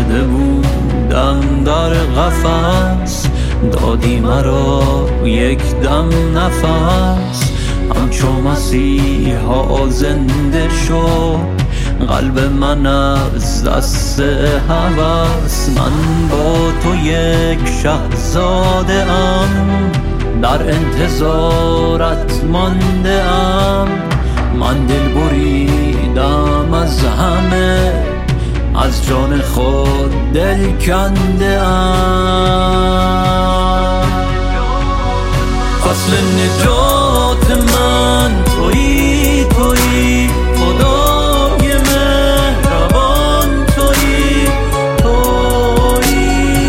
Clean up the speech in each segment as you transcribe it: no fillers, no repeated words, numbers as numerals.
شده بودم در قفس، دادی مرا یک دم نفس. همچو مسیحا زنده شد قلب من از دست هوس. من با تو یک شهزاده ام، در انتظارت مانده ام. من دل بریدم از همه، از جان خود دل کنده ام. فصل نجات من تویی، تویی خدای مهربان، تویی، تویی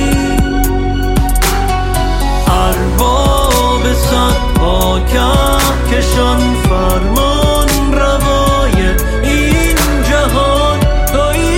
ارباب صد پا کهکشان، فرمان روای این جهان، تویی.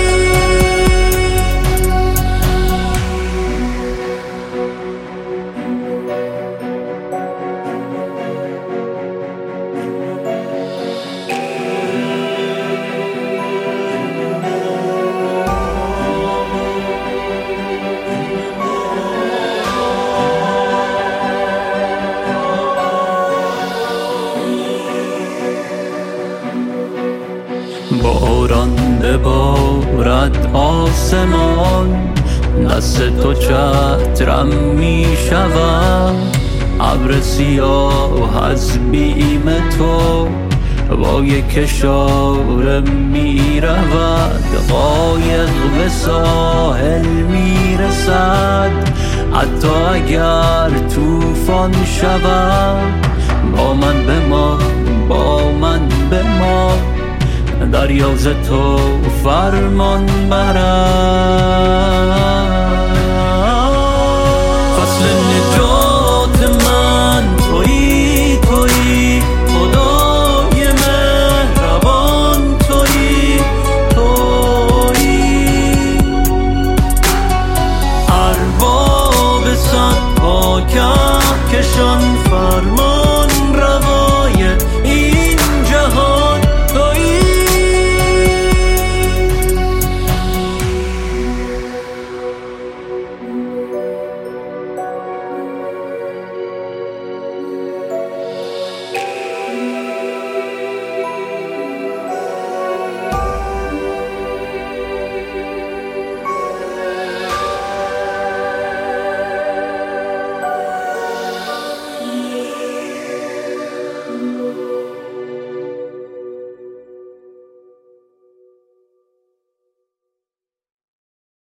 باران ببارد آسمان، دست تو چترم می شود. ابر سیاه از بیم تو با یک اشاره می رود. قایق به ساحل می رسد، حتی اگر طوفان شود. با من بمان، با من بمان، دریا ز تو فرمان برد.